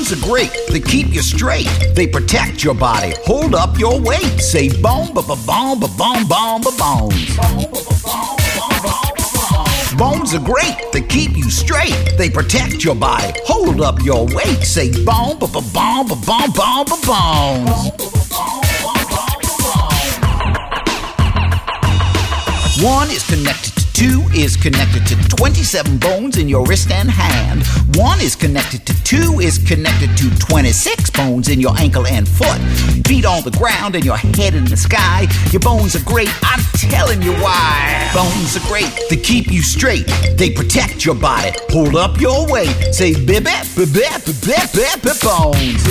Bones are great, they keep you straight. They protect your body, hold up your weight. Say bone, ba-ba-bone, ba-bone, bone, ba-bones. Bones are great, they keep you straight. They protect your body, hold up your weight. Say bone, ba-ba-bone, ba-bone, bone, ba-bones. One is connected to two, is connected to 27 bones in your wrist and hand. One is connected to two, is connected to 26 bones in your ankle and foot. Feet on the ground and your head in the sky. Your bones are great, I'm telling you why. Bones are great, they keep you straight. They protect your body, hold up your weight. Say bip-bip, bip-bip, bip-bip, bip-bip, bones.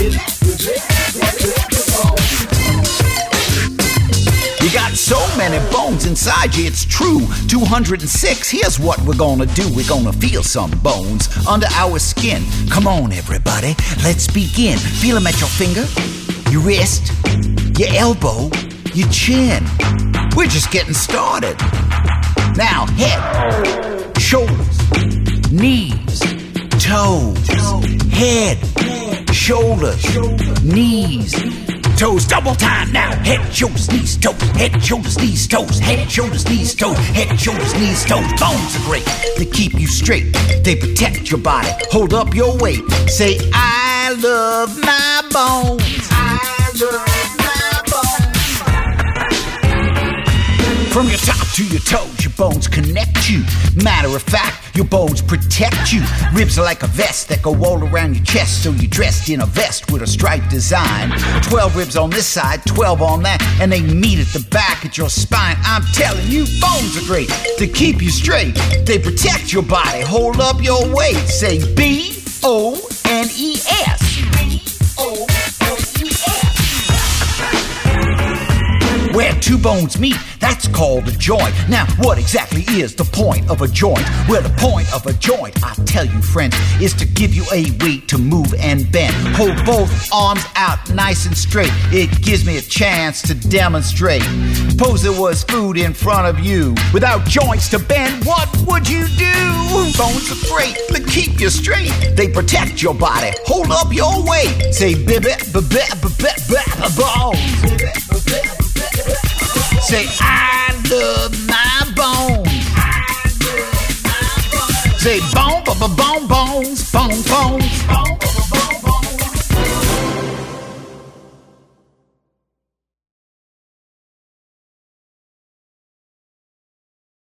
You got so many bones inside you, it's true. 206, here's what we're gonna do. We're gonna feel some bones under our skin. Come on, everybody, let's begin. Feel them at your finger, your wrist, your elbow, your chin. We're just getting started. Now, head, shoulders, knees, toes, head, shoulders, knees, toes, double time now. Head, shoulders, knees, toes. Head, shoulders, knees, toes. Head, shoulders, knees, toes. Head, shoulders, knees, toes. Bones are great. They keep you straight. They protect your body. Hold up your weight. Say, I love my bones. I love my bones. From your top to your toes, your bones connect you. Matter of fact, your bones protect you. Ribs are like a vest that go all around your chest, so you're dressed in a vest with a striped design. 12 ribs on this side, 12 on that, and they meet at the back at your spine. I'm telling you, bones are great. They keep you straight. They protect your body. Hold up your weight. Say B-O-N-E-S. B-O-N-E-S. Where two bones meet, that's called a joint. Now, what exactly is the point of a joint? Well, the point of a joint, I tell you, friends, is to give you a way to move and bend. Hold both arms out nice and straight. It gives me a chance to demonstrate. Suppose there was food in front of you. Without joints to bend, what would you do? Bones are great, they keep you straight. They protect your body, hold up your weight. Say bip-bip, bip-bip, bip-bip, bip-bip, bones. Say, I love my bones. Say, bone, bone, bones, bones, bones.